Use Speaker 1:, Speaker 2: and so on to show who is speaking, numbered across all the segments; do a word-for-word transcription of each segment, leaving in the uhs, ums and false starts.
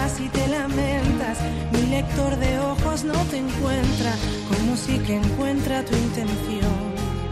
Speaker 1: vas y te lamentas, mi lector de ojos no te encuentra, como sí que encuentra tu intención.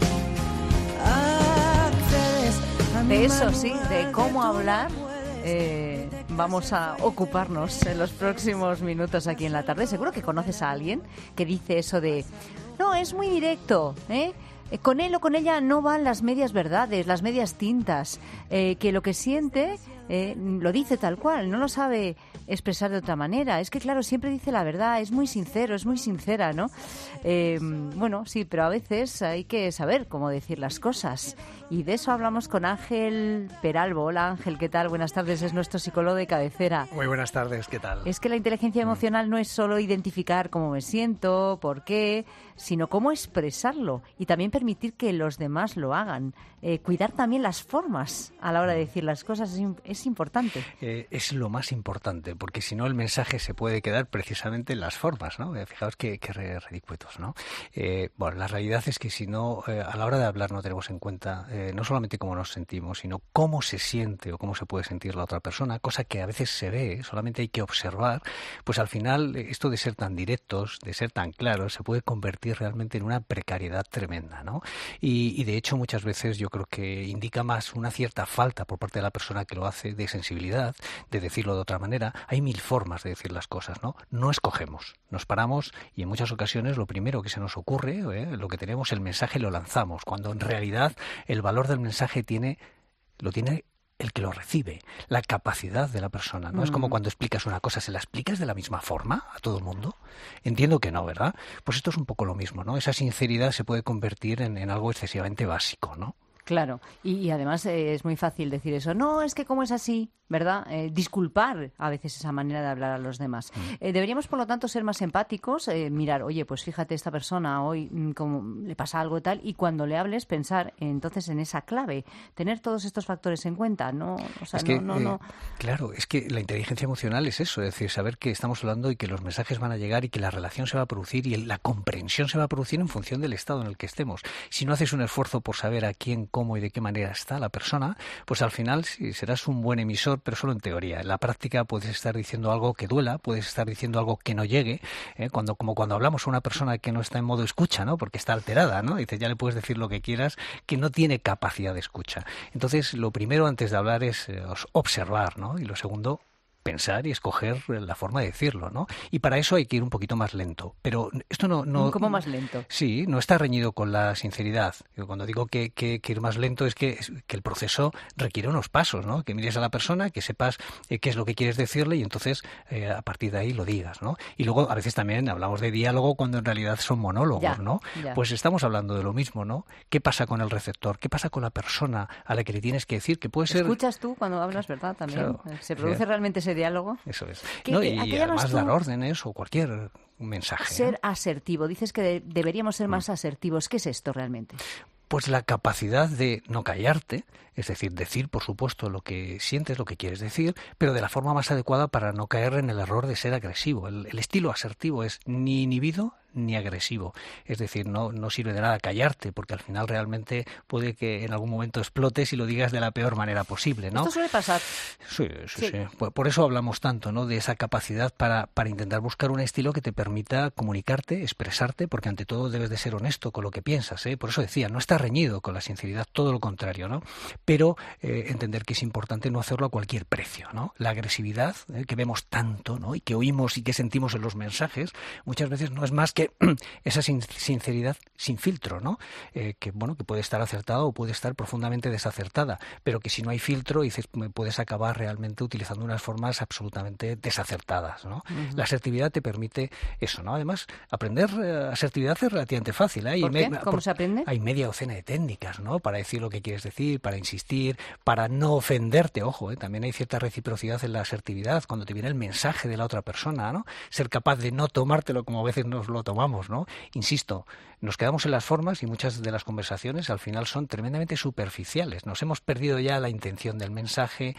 Speaker 1: Accedes a mi
Speaker 2: De eso sí,
Speaker 1: manual
Speaker 2: de cómo
Speaker 1: tú no
Speaker 2: hablar,
Speaker 1: puedes
Speaker 2: eh, vamos a ocuparnos en los próximos minutos aquí en la tarde. Seguro que conoces a alguien que dice eso de, no, es muy directo, ¿eh? Con él o con ella no van las medias verdades, las medias tintas, eh, que lo que siente eh, lo dice tal cual, no lo sabe expresar de otra manera. Es que, claro, siempre dice la verdad, es muy sincero, es muy sincera, ¿no? Eh, bueno, sí, pero a veces hay que saber cómo decir las cosas. Y de eso hablamos con Ángel Peralbo. Hola, Ángel, ¿qué tal? Buenas tardes, es nuestro psicólogo de cabecera.
Speaker 3: Muy buenas tardes, ¿qué tal?
Speaker 2: Es que la inteligencia emocional no es solo identificar cómo me siento, por qué, sino cómo expresarlo y también permitir que los demás lo hagan. Eh, cuidar también las formas a la hora de decir las cosas es, es importante.
Speaker 3: Eh, es lo más importante, porque si no el mensaje se puede quedar precisamente en las formas, ¿no? Eh, fijaos qué ridículos, ¿no? Eh, bueno, la realidad es que si no, eh, a la hora de hablar no tenemos en cuenta eh, no solamente cómo nos sentimos, sino cómo se siente o cómo se puede sentir la otra persona, cosa que a veces se ve, solamente hay que observar, pues al final esto de ser tan directos, de ser tan claros, se puede convertir realmente en una precariedad tremenda, ¿no? Y, y de hecho muchas veces yo creo que indica más una cierta falta por parte de la persona que lo hace de sensibilidad, de decirlo de otra manera. Hay mil formas de decir las cosas, ¿no? No escogemos, nos paramos y en muchas ocasiones lo primero que se nos ocurre, ¿eh? lo que tenemos, el mensaje lo lanzamos, cuando en realidad el valor del mensaje tiene, lo tiene el que lo recibe, la capacidad de la persona, ¿no? Mm. Es como cuando explicas una cosa, ¿se la explicas de la misma forma a todo el mundo? Entiendo que no, ¿verdad? Pues esto es un poco lo mismo, ¿no? Esa sinceridad se puede convertir en, en algo excesivamente básico, ¿no?
Speaker 2: Claro, y, y además eh, es muy fácil decir eso. No, es que como es así, ¿verdad? Eh, disculpar a veces esa manera de hablar a los demás. Mm. Eh, deberíamos, por lo tanto, ser más empáticos, eh, mirar, oye, pues fíjate, esta persona hoy mm, como le pasa algo tal, y cuando le hables, pensar entonces en esa clave, tener todos estos factores en cuenta, ¿no? O sea,
Speaker 3: es que,
Speaker 2: no, no, no.
Speaker 3: Eh, claro, es que la inteligencia emocional es eso, es decir, saber que estamos hablando y que los mensajes van a llegar y que la relación se va a producir y la comprensión se va a producir en función del estado en el que estemos. Si no haces un esfuerzo por saber a quién, cómo y de qué manera está la persona, pues al final sí, serás un buen emisor, pero solo en teoría. En la práctica puedes estar diciendo algo que duela, puedes estar diciendo algo que no llegue, ¿eh? cuando como cuando hablamos a una persona que no está en modo escucha, ¿no? Porque está alterada, ¿no? Dices, ya le puedes decir lo que quieras, que no tiene capacidad de escucha. Entonces, lo primero antes de hablar es eh, observar, ¿no? Y lo segundo, pensar y escoger la forma de decirlo, ¿no? Y para eso hay que ir un poquito más lento. Pero esto no... no
Speaker 2: ¿Cómo más lento?
Speaker 3: Sí, no está reñido con la sinceridad. Cuando digo que, que, que ir más lento es que, que el proceso requiere unos pasos, ¿no? Que mires a la persona, que sepas eh, qué es lo que quieres decirle y entonces eh, a partir de ahí lo digas, ¿no? Y luego a veces también hablamos de diálogo cuando en realidad son monólogos,
Speaker 2: ya,
Speaker 3: ¿no?
Speaker 2: Ya.
Speaker 3: Pues estamos hablando de lo mismo, ¿no? ¿Qué pasa con el receptor? ¿Qué pasa con la persona a la que le tienes que decir? Que puede ser...
Speaker 2: ¿Escuchas tú cuando hablas, verdad? También.
Speaker 3: Claro.
Speaker 2: ¿Se produce realmente ese diálogo?
Speaker 3: Eso es.
Speaker 2: ¿Qué,
Speaker 3: no,
Speaker 2: qué,
Speaker 3: y además dar órdenes o cualquier mensaje.
Speaker 2: Ser
Speaker 3: ¿no?
Speaker 2: asertivo. Dices que de, deberíamos ser más asertivos. ¿Qué es esto realmente?
Speaker 3: Pues la capacidad de no callarte, es decir, decir, por supuesto, lo que sientes, lo que quieres decir, pero de la forma más adecuada para no caer en el error de ser agresivo. El, el estilo asertivo es ni inhibido ni agresivo. Es decir, no, no sirve de nada callarte, porque al final realmente puede que en algún momento explotes y lo digas de la peor manera posible, ¿no?
Speaker 2: Esto suele pasar.
Speaker 3: Sí, sí, sí. sí. Por, por eso hablamos tanto, ¿no? De esa capacidad para, para intentar buscar un estilo que te permita comunicarte, expresarte, porque ante todo debes de ser honesto con lo que piensas, ¿eh? Por eso decía, no está reñido con la sinceridad, todo lo contrario, ¿no? Pero eh, entender que es importante no hacerlo a cualquier precio, ¿no? La agresividad, ¿eh? que vemos tanto, ¿no? Y que oímos y que sentimos en los mensajes, muchas veces no es más que esa sinceridad sin filtro, ¿no? Eh, que bueno, que puede estar acertada o puede estar profundamente desacertada, pero que si no hay filtro, dices, puedes acabar realmente utilizando unas formas absolutamente desacertadas, ¿no? Uh-huh. La asertividad te permite eso, ¿no? Además, aprender eh, asertividad es relativamente fácil, ¿eh? Hay
Speaker 2: ¿Por qué?
Speaker 3: me-
Speaker 2: ¿Cómo
Speaker 3: por-
Speaker 2: se aprende?
Speaker 3: Hay media docena de técnicas, ¿no? Para decir lo que quieres decir, para insistir, para no ofenderte, ojo, ¿eh? También hay cierta reciprocidad en la asertividad, cuando te viene el mensaje de la otra persona, ¿no? Ser capaz de no tomártelo como a veces nos lo tomamos, ¿no? Insisto, nos quedamos en las formas y muchas de las conversaciones al final son tremendamente superficiales. Nos hemos perdido ya la intención del mensaje, eh,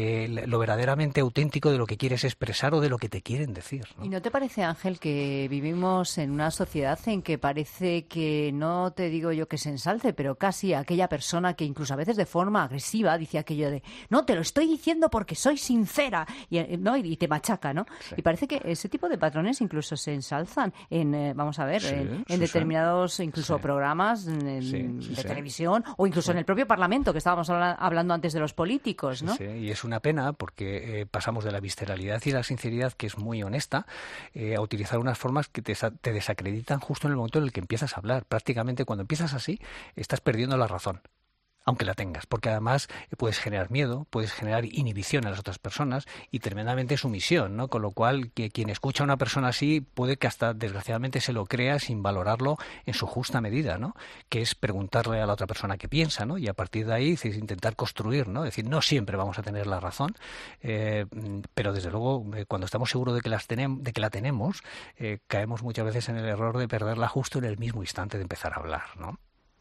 Speaker 3: eh, lo verdaderamente auténtico de lo que quieres expresar o de lo que te quieren decir, ¿no?
Speaker 2: ¿Y no te parece, Ángel, que vivimos en una sociedad en que parece que, no te digo yo que se ensalce, pero casi aquella persona que incluso a veces de forma agresiva dice aquello de no, te lo estoy diciendo porque soy sincera, y, ¿no? y te machaca, ¿no? Sí. Y parece que ese tipo de patrones incluso se ensalzan en, eh, vamos a ver, sí, en, en determinados incluso sí. programas en, sí, sí, de sí. televisión o incluso sí. en el propio Parlamento, que estábamos habla- hablando antes de los políticos, ¿no?
Speaker 3: Sí, sí. Y es una pena porque eh, pasamos de la visceralidad y la sinceridad, que es muy honesta, eh, a utilizar unas formas que te, te desacreditan justo en el momento en el que empiezas a hablar. Prácticamente cuando empiezas así, estás perdiendo la razón, aunque la tengas, porque además puedes generar miedo, puedes generar inhibición a las otras personas y tremendamente sumisión, ¿no? Con lo cual, que quien escucha a una persona así puede que hasta desgraciadamente se lo crea sin valorarlo en su justa medida, ¿no? Que es preguntarle a la otra persona qué piensa, ¿no? Y a partir de ahí es intentar construir, ¿no? Es decir, no siempre vamos a tener la razón, eh, pero desde luego eh, cuando estamos seguros de que, las tenem- de que la tenemos, eh, caemos muchas veces en el error de perderla justo en el mismo instante de empezar a hablar, ¿no?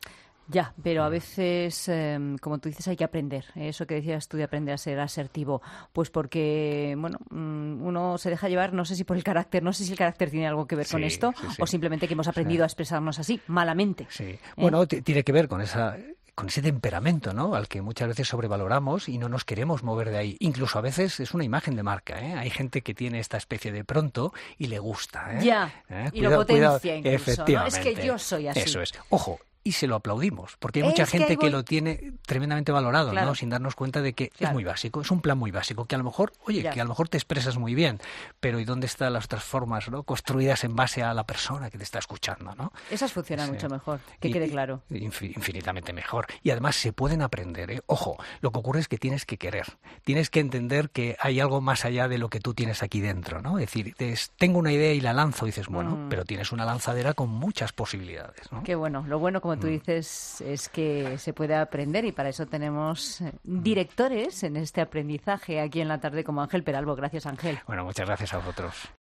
Speaker 2: Ya, pero a veces, eh, como tú dices, hay que aprender. Eso que decías tú de aprender a ser asertivo, pues porque, bueno, uno se deja llevar, no sé si por el carácter, no sé si el carácter tiene algo que ver sí, con esto, sí, sí. o simplemente que hemos aprendido sí. a expresarnos así, malamente.
Speaker 3: Sí,
Speaker 2: ¿Eh?
Speaker 3: bueno, t- tiene que ver con esa... con ese temperamento, ¿no? Al que muchas veces sobrevaloramos y no nos queremos mover de ahí. Incluso a veces es una imagen de marca, ¿eh? Hay gente que tiene esta especie de pronto y le gusta, ¿eh?
Speaker 2: Ya,
Speaker 3: ¿Eh?
Speaker 2: y
Speaker 3: Cuidado,
Speaker 2: lo potencia
Speaker 3: cuidado.
Speaker 2: incluso,
Speaker 3: Efectivamente.
Speaker 2: ¿no? Es que yo soy así.
Speaker 3: Eso es. Ojo, y se lo aplaudimos, porque hay mucha
Speaker 2: es
Speaker 3: gente
Speaker 2: que,
Speaker 3: que lo tiene tremendamente valorado,
Speaker 2: claro.
Speaker 3: ¿no? Sin darnos cuenta de que
Speaker 2: claro.
Speaker 3: es muy básico, es un plan muy básico, que a lo mejor, oye, ya. que a lo mejor te expresas muy bien, pero ¿y dónde están las otras formas, ¿no? Construidas en base a la persona que te está escuchando, ¿no?
Speaker 2: Esas funcionan sí. mucho mejor, que
Speaker 3: y,
Speaker 2: quede claro.
Speaker 3: Infinitamente mejor. Y además se pueden aprender, ¿eh? Ojo, lo que ocurre es que tienes que querer, tienes que entender que hay algo más allá de lo que tú tienes aquí dentro, ¿no? Es decir, es, tengo una idea y la lanzo, y dices, bueno, mm. pero tienes una lanzadera con muchas posibilidades, ¿no?
Speaker 2: Qué bueno, lo bueno, como tú mm. dices, es que se puede aprender y para eso tenemos directores en este aprendizaje aquí en la tarde como Ángel Peralbo. Gracias, Ángel.
Speaker 3: Bueno, muchas gracias a vosotros.